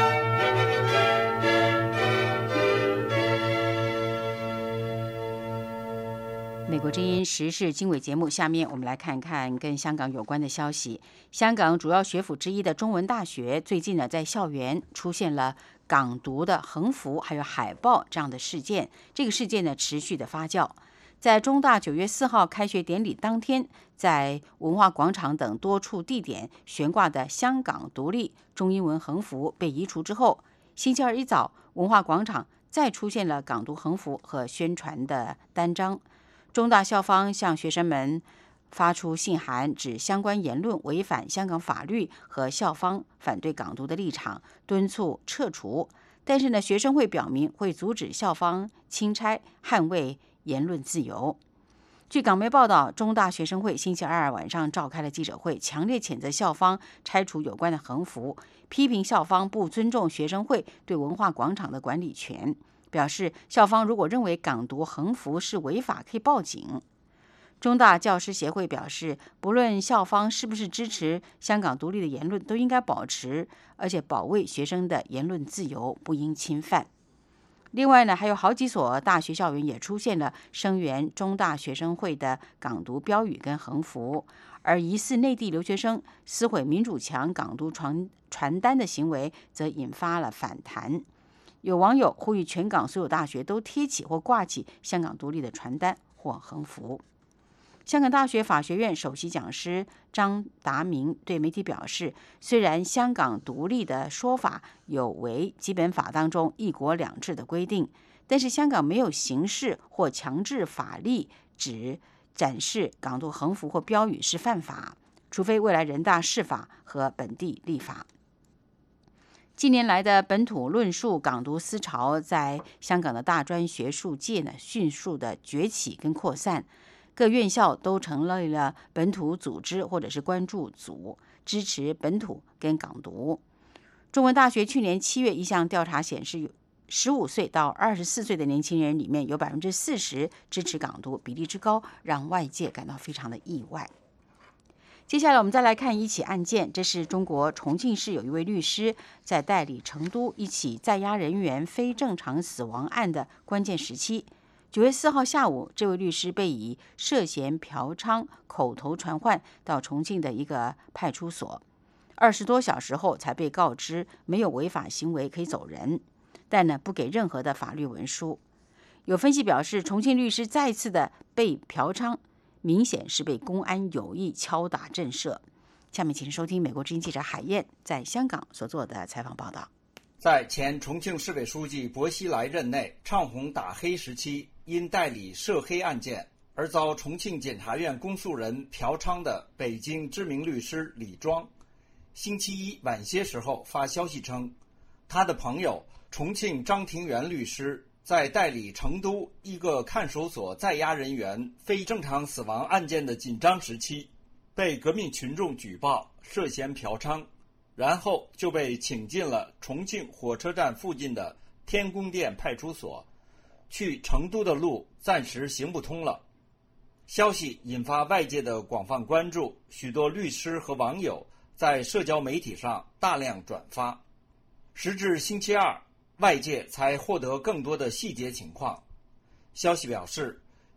美国之音时事经纬节目，下面我们来看看跟香港有关的消息。香港主要学府之一的中文大学最近呢，在校园出现了港独的横幅还有海报这样的事件，这个事件呢持续的发酵。在中大9月4号开学典礼当天，在文化广场等多处地点悬挂的香港独立中英文横幅被移除之后，星期二一早，文化广场再出现了港独横幅和宣传的单张。中大校方向学生们发出信函，指相关言论违反香港法律和校方反对港独的立场，敦促撤除。但是呢，学生会表明会阻止校方钦差，捍卫言论自由。据港媒报道，中大学生会星期二晚上召开了记者会，强烈谴责校方拆除有关的横幅，批评校方不尊重学生会对文化广场的管理权。表示校方如果认为港独横幅是违法，可以报警。中大教师协会表示，不论校方是不是支持香港独立的言论，都应该保持而且保卫学生的言论自由，不应侵犯。另外呢，还有好几所大学校园也出现了声援中大学生会的港独标语跟横幅，而疑似内地留学生撕毁民主墙港独传单的行为则引发了反弹。有网友呼吁全港所有大学都贴起或挂起香港独立的传单或横幅。香港大学法学院首席讲师张达明对媒体表示，虽然香港独立的说法有违基本法当中一国两制的规定，但是香港没有形式或强制法律指展示港独横幅或标语是犯法，除非未来人大释法和本地立法。近年来的本土论述港独思潮在香港的大专学术界呢迅速的崛起跟扩散，各院校都成立了本土组织或者是关注组，支持本土跟港独。中文大学去年7月一项调查显示，15岁到24岁的年轻人里面有40%支持港独，比例之高让外界感到非常的意外。接下来我们再来看一起案件，这是中国重庆市有一位律师在代理成都一起在押人员非正常死亡案的关键时期。9月4号下午，这位律师被以涉嫌嫖娼口头传唤到重庆的一个派出所，20多小时后才被告知没有违法行为可以走人，但呢不给任何的法律文书。有分析表示，重庆律师再次的被嫖娼，明显是被公安有意敲打震慑。下面请收听美国之音记者海燕在香港所做的采访报道。 在前重庆市委书记薄熙来任内唱红打黑时期，因代理涉黑案件而遭重庆检察院公诉人嫖娼的北京知名律师李庄，星期一晚些时候发消息称，他的朋友重庆张庭元律师在代理成都一个看守所在押人员非正常死亡案件的紧张时期，被革命群众举报涉嫌嫖娼，然后就被请进了重庆火车站附近的天宫殿派出所，去成都的路暂时行不通了。消息引发外界的广泛关注，许多律师和网友在社交媒体上大量转发。时至星期二，外界才获得更多的细节情况。消息表示，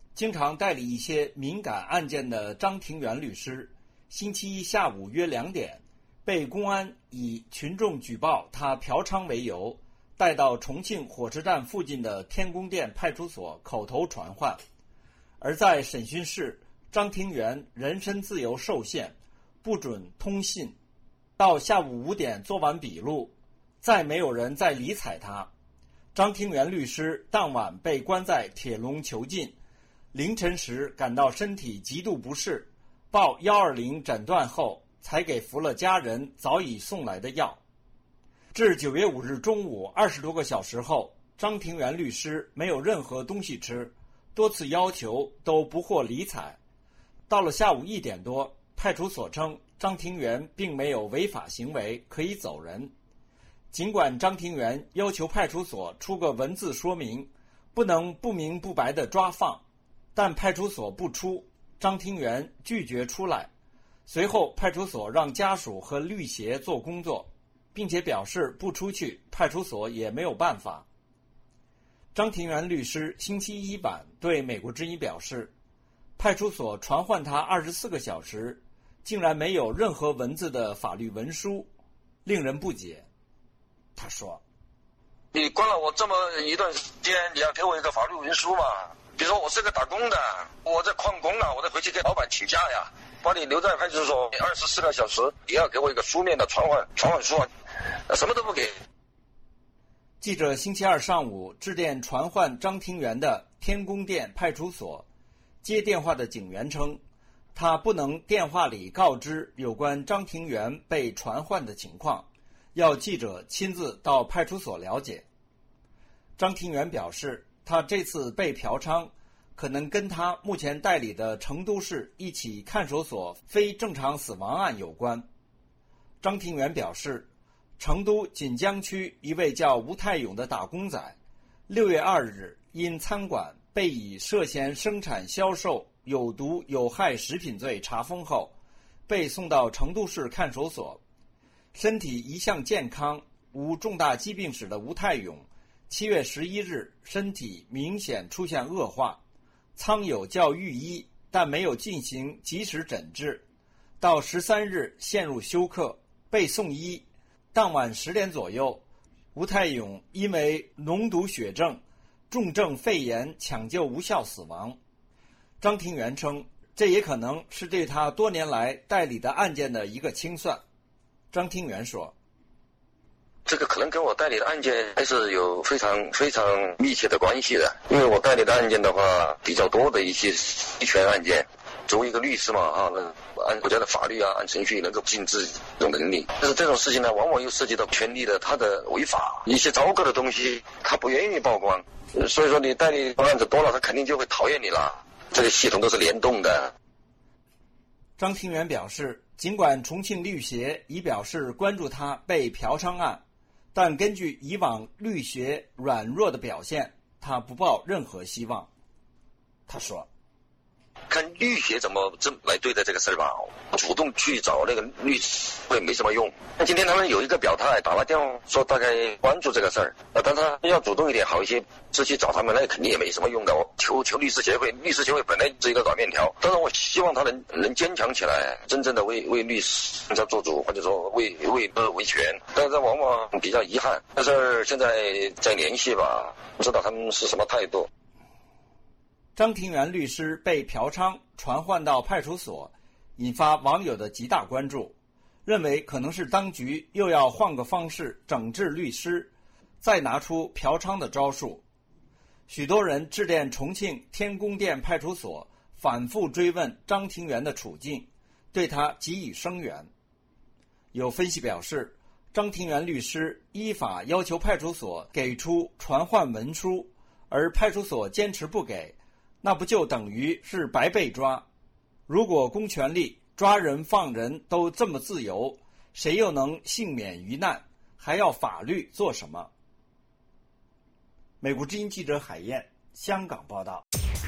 经常代理一些敏感案件的张庭元律师，星期一下午约2点，被公安以群众举报他嫖娼为由，带到重庆火车站附近的天宫店派出所口头传唤。而在审讯室，张庭元人身自由受限，不准通信。到下午5点做完笔录，再没有人再理睬他。张庭元律师当晚被关在铁笼囚禁，凌晨时感到身体极度不适，报120诊断后才给服了家人早已送来的药。至9月5日中午20多个小时后，张庭元律师没有任何东西吃，多次要求都不获理睬。到了下午1点多，派出所称张庭元并没有违法行为，可以走人。尽管张庭元要求派出所出个文字说明，不能不明不白地抓放，但派出所不出，张庭元拒绝出来。随后派出所让家属和律协做工作，并且表示不出去，派出所也没有办法。张庭元律师星期一晚对美国之音表示，派出所传唤他24个小时，竟然没有任何文字的法律文书，令人不解。他说：“ 你关了我这么一段时间，你要给我一个法律文书嘛？比如说我是个打工的，我在旷工啊，我得回去给老板请假呀。把你留在派出所24个小时，也要给我一个书面的传唤书啊，什么都不给。” 记者星期二上午致电传唤张庭元的天宫店派出所，接电话的警员称，他不能电话里告知有关张庭元被传唤的情况，要记者亲自到派出所了解。张庭元表示，他这次被嫖娼可能跟他目前代理的成都市一起看守所非正常死亡案有关。张庭元表示，成都锦江区一位叫吴泰勇的打工仔，6月2日因餐馆被以涉嫌生产销售有毒有害食品罪查封后，被送到成都市看守所。身体一向健康、无重大疾病史的吴泰勇，7月11日身体明显出现恶化，苍有叫御医，但没有进行及时诊治，到13日陷入休克，被送医。当晚10点左右，吴泰勇因为脓毒血症、重症肺炎抢救无效死亡。张庭元称，这也可能是对他多年来代理的案件的一个清算。张庭元说， 这个可能跟我代理的案件还是有非常非常密切的关系的，因为我代理的案件的话比较多的一些维权案件，作为一个律师嘛按国家的法律啊，按程序能够尽自己的能力，但是这种事情呢，往往又涉及到权利的他的违法，一些糟糕的东西他不愿意曝光，所以说你代理案子多了，他肯定就会讨厌你了，这个系统都是联动的。 张庭元表示，尽管重庆律协已表示关注他被嫖娼案，但根据以往律协软弱的表现，他不抱任何希望。他说， 看律协怎么来对待这个事儿吧，主动去找那个律师会没什么用。今天他们有一个表态，打了电话说大概关注这个事儿，但他要主动一点好一些，是去找他们，那肯定也没什么用的。求律师协会，律师协会本来是一个软面条，但是我希望他能坚强起来，真正的为律师做主，或者说为维权。但是往往比较遗憾，但是现在在联系吧，不知道他们是什么态度。 张庭元律师被嫖娼传唤到派出所，引发网友的极大关注，认为可能是当局又要换个方式整治律师，再拿出嫖娼的招数。许多人致电重庆天宫店派出所，反复追问张庭元的处境，对他给予声援。有分析表示，张庭元律师依法要求派出所给出传唤文书，而派出所坚持不给，那不就等于是白被抓？如果公权力抓人放人都这么自由，谁又能幸免于难？还要法律做什么？美国之音记者海燕，香港报道。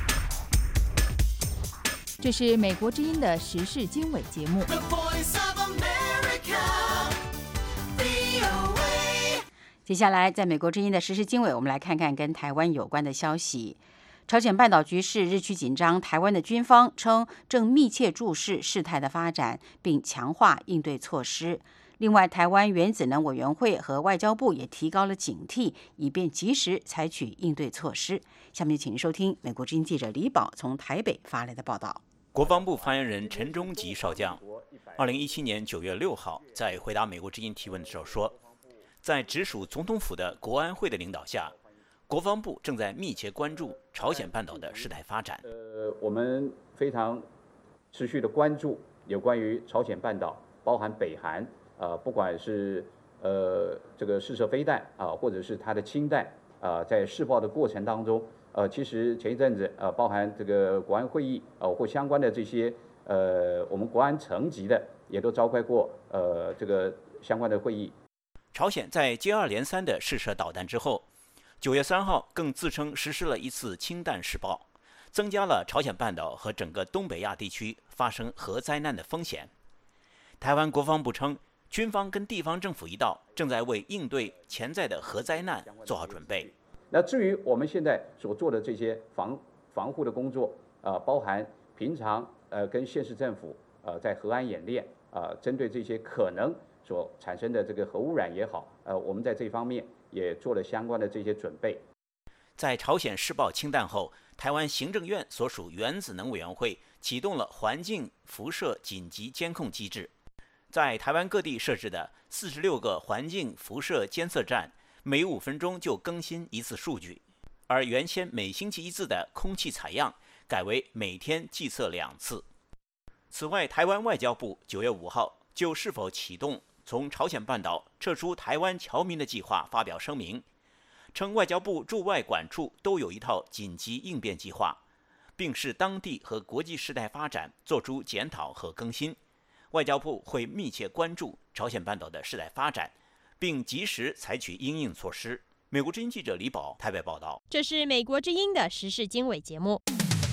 这是美国之音的时事经纬节目。 接下来，在美国之音的时事经纬，我们来看看跟台湾有关的消息。 朝鲜半岛局势日趋紧张，台湾的军方称正密切注视事态的发展，并强化应对措施。另外，台湾原子能委员会和外交部也提高了警惕，以便及时采取应对措施。下面请收听美国之音记者李宝从台北发来的报道。 国防部发言人陈忠吉少将2017年9月6号在回答美国之音提问的时候说，在直属总统府的国安会的领导下，国防部正在密切关注朝鲜半岛的事态发展。 我们非常持续的关注有关于朝鲜半岛，包含北韩，不管是这个试射飞弹或者是它的氢弹在试爆的过程当中，其实前一阵子包含这个国安会议或相关的这些我们国安层级的也都召开过这个相关的会议。 朝鲜在接二连三的试射导弹之后，9月3号更自称实施了一次氢弹试爆，增加了朝鲜半岛和整个东北亚地区发生核灾难的风险。台湾国防部称，军方跟地方政府一道，正在为应对潜在的核灾难做好准备。 那至于我们现在所做的这些防护的工作，包含平常跟县市政府在核安演练，针对这些可能所产生的这个核污染也好，我们在这方面也做了相关的这些准备。 在朝鲜试爆氢弹后，台湾行政院所属原子能委员会启动了环境辐射紧急监控机制，在台湾各地设置的46个环境辐射监测站，每5分钟就更新一次数据，而原先每星期1次的空气采样改为每天计测2次。此外，台湾外交部9月5号就是否启动从朝鲜半岛撤出台湾侨民的计划发表声明，称外交部驻外管处都有一套紧急应变计划，并视当地和国际事态发展做出检讨和更新。外交部会密切关注朝鲜半岛的事态发展，并及时采取因应措施。美国之音记者李宝台北报道。 这是美国之音的时事经纬节目。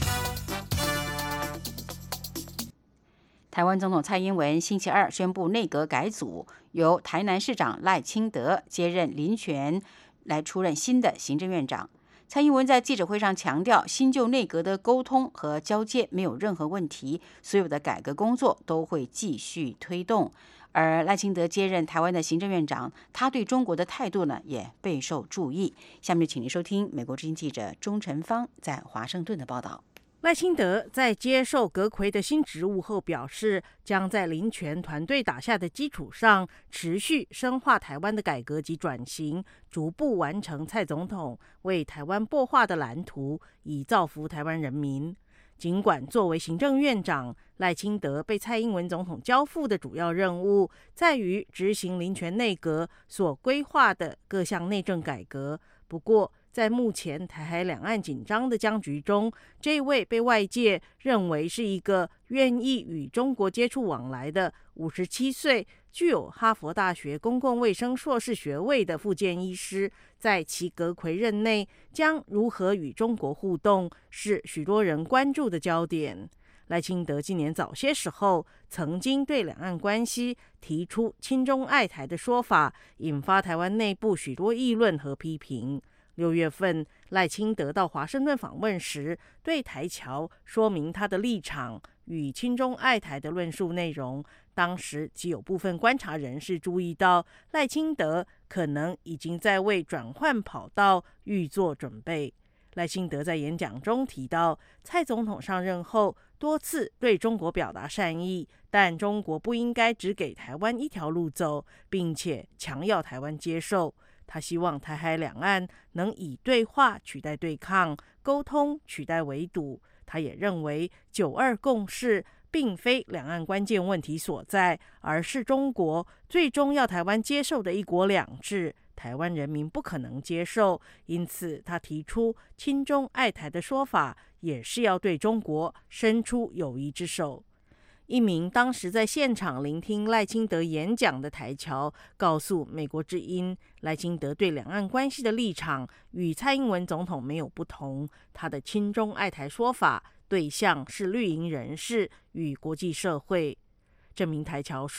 台湾总统蔡英文星期二宣布内阁改组，由台南市长赖清德接任林权来出任新的行政院长。蔡英文在记者会上强调，新旧内阁的沟通和交接没有任何问题，所有的改革工作都会继续推动。而赖清德接任台湾的行政院长，他对中国的态度呢也备受注意。下面就请您收听美国之音记者钟晨芳在华盛顿的报道。 赖清德在接受阁揆的新职务后表示，将在林权团队打下的基础上，持续深化台湾的改革及转型，逐步完成蔡总统为台湾擘画的蓝图，以造福台湾人民。尽管作为行政院长，赖清德被蔡英文总统交付的主要任务在于执行林权内阁所规划的各项内政改革。不过，在目前台海两岸紧张的僵局中，这位被外界认为是一个愿意与中国接触往来的57岁、具有哈佛大学公共卫生硕士学位的复健医师，在其阁揆任内将如何与中国互动，是许多人关注的焦点。赖清德今年早些时候曾经对两岸关系提出亲中爱台的说法，引发台湾内部许多议论和批评。6月份，赖清德到华盛顿访问时，对台侨说明他的立场与亲中爱台的论述内容。当时即有部分观察人士注意到，赖清德可能已经在为转换跑道预做准备。赖清德在演讲中提到，蔡总统上任后多次对中国表达善意，但中国不应该只给台湾一条路走，并且强要台湾接受。他希望台海两岸能以对话取代对抗，沟通取代围堵。他也认为9·2共识并非两岸关键问题所在，而是中国最终要台湾接受的一国两制，台湾人民不可能接受。因此他提出亲中爱台的说法，也是要对中国伸出友谊之手。一名当时在现场聆听赖清德演讲的台侨告诉美国之音，赖清德对两岸关系的立场与蔡英文总统没有不同，他的亲中爱台说法对象是绿营人士与国际社会。这名台侨说，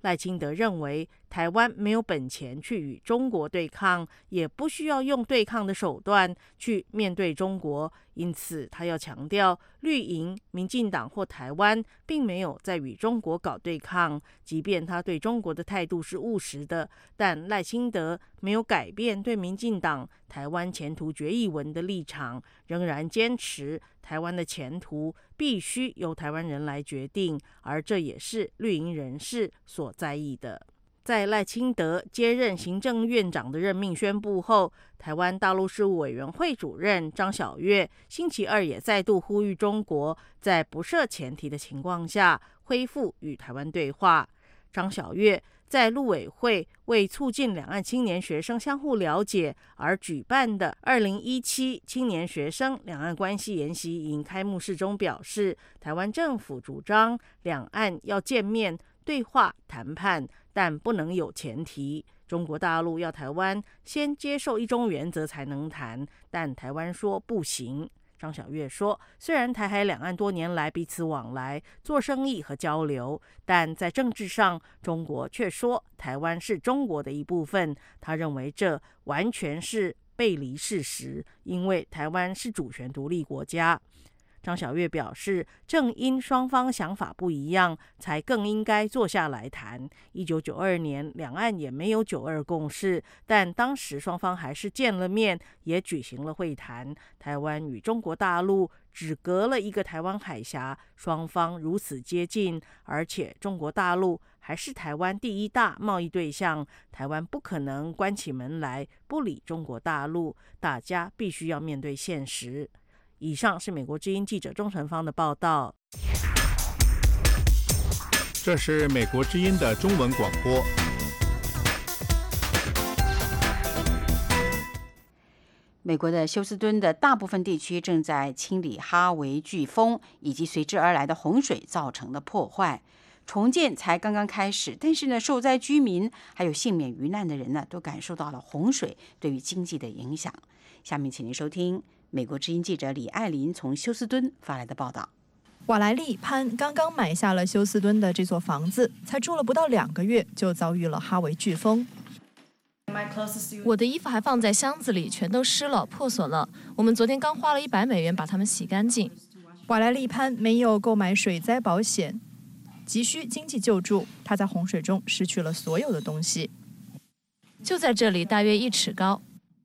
赖清德认为，台湾没有本钱去与中国对抗，也不需要用对抗的手段去面对中国，因此他要强调，绿营、民进党或台湾并没有在与中国搞对抗，即便他对中国的态度是务实的，但赖清德没有改变对民进党台湾前途决议文的立场，仍然坚持台湾的前途必须由台湾人来决定，而这也是绿营人士所在意的。在赖清德接任行政院长的任命宣布后，台湾大陆事务委员会主任张晓月星期二也再度呼吁中国在不设前提的情况下恢复与台湾对话。张晓月在陆委会为促进两岸青年学生相互了解而举办的2017青年学生两岸关系研习营开幕式中表示，台湾政府主张两岸要见面对话谈判，但不能有前提。中国大陆要台湾先接受一中原则才能谈，但台湾说不行。张晓月说，虽然台海两岸多年来彼此往来做生意和交流，但在政治上中国却说台湾是中国的一部分，他认为这完全是背离事实，因为台湾是主权独立国家。张晓月表示，正因双方想法不一样，才更应该坐下来谈。1992年，两岸也没有9·2共识，但当时双方还是见了面，也举行了会谈。台湾与中国大陆只隔了一个台湾海峡，双方如此接近，而且中国大陆还是台湾第一大贸易对象，台湾不可能关起门来不理中国大陆，大家必须要面对现实。以上是美国之音记者钟成芳的报道。 这是美国之音的中文广播。 美国的休斯敦的大部分地区正在清理哈维飓风以及随之而来的洪水造成的破坏，重建才刚刚开始，但是呢，受灾居民还有幸免于难的人呢，都感受到了洪水对于经济的影响。下面请您收听美国之音记者李爱琳从休斯敦发来的报道。 瓦莱利·潘刚刚买下了休斯敦的这座房子，才住了不到2个月，就遭遇了哈维飓风。 我的衣服还放在箱子里，全都湿了，破损了。我们昨天刚花了$100把它们洗干净。 瓦莱利·潘没有购买水灾保险，急需经济救助。他在洪水中失去了所有的东西。 就在这里，大约1尺高。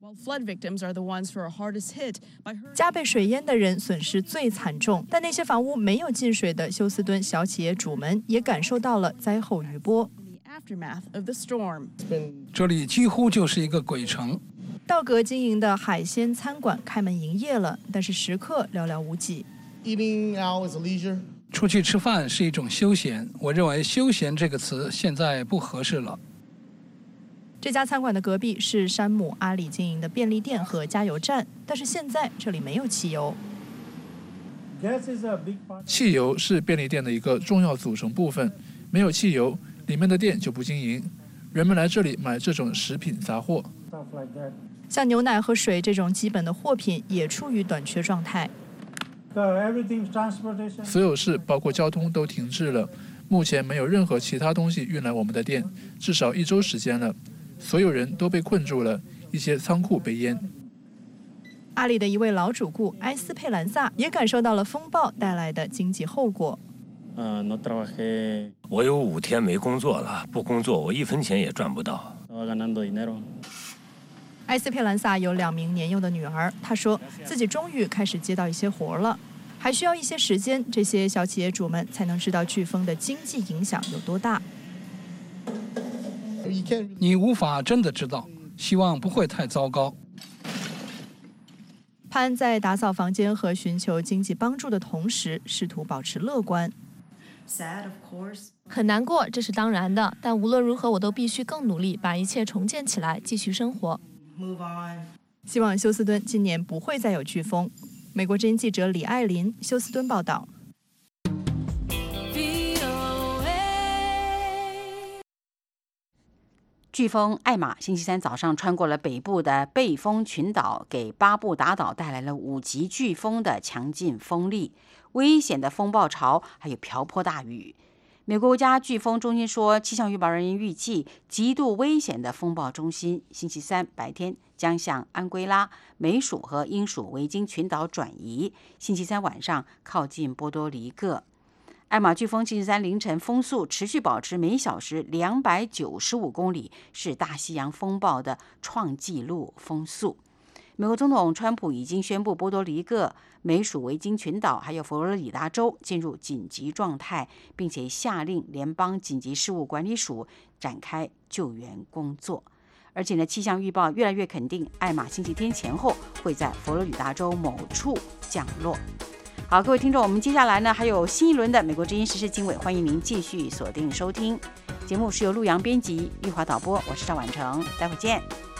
家被水淹的人损失最惨重，但那些房屋没有进水的休斯敦小企业主们也感受到了灾后余波。 这里几乎就是一个鬼城。 道格经营的海鲜餐馆开门营业了，但是食客寥寥无几。 出去吃饭是一种休闲，我认为休闲这个词现在不合适了。 这家餐馆的隔壁是山姆阿里经营的便利店和加油站，但是现在这里没有汽油。 汽油是便利店的一个重要组成部分，没有汽油，里面的店就不经营。人们来这里买这种食品杂货， 像牛奶和水这种基本的货品也处于短缺状态。 所有事包括交通都停滞了，目前没有任何其他东西运来我们的店，至少1周时间了。所有人都被困住了，一些仓库被淹。 阿里的一位老主顾埃斯佩兰萨也感受到了风暴带来的经济后果。 我有5天没工作了，不工作我1分钱也赚不到。 埃斯佩兰萨有2名年幼的女儿，她说自己终于开始接到一些活了，还需要一些时间，这些小企业主们才能知道飓风的经济影响有多大。 你无法真的知道，希望不会太糟糕。 潘在打扫房间和寻求经济帮助的同时，试图保持乐观。 很难过，这是当然的，但无论如何，我都必须更努力，把一切重建起来，继续生活。 希望休斯敦今年不会再有飓风。美国之音记者李爱琳，休斯敦报道。 飓风艾玛星期三早上穿过了北部的贝风群岛，给巴布达岛带来了5级飓风的强劲风力，危险的风暴潮还有瓢泼大雨。 美国国家飓风中心说，气象预报人员预计极度危险的风暴中心星期三白天将向安圭拉、美属和英属维京群岛转移，星期三晚上靠近波多黎各。艾玛飓风星期三凌晨风速持续保持每小时295公里，是大西洋风暴的创纪录风速。美国总统川普已经宣布波多黎各、美属维京群岛还有佛罗里达州进入紧急状态，并且下令联邦紧急事务管理署展开救援工作。而且呢，气象预报越来越肯定，艾玛星期天前后会在佛罗里达州某处降落。好，各位听众，我们接下来呢还有新一轮的美国之音时事经纬，欢迎您继续锁定收听。节目是由陆洋编辑、玉华导播，我是赵婉成，待会见。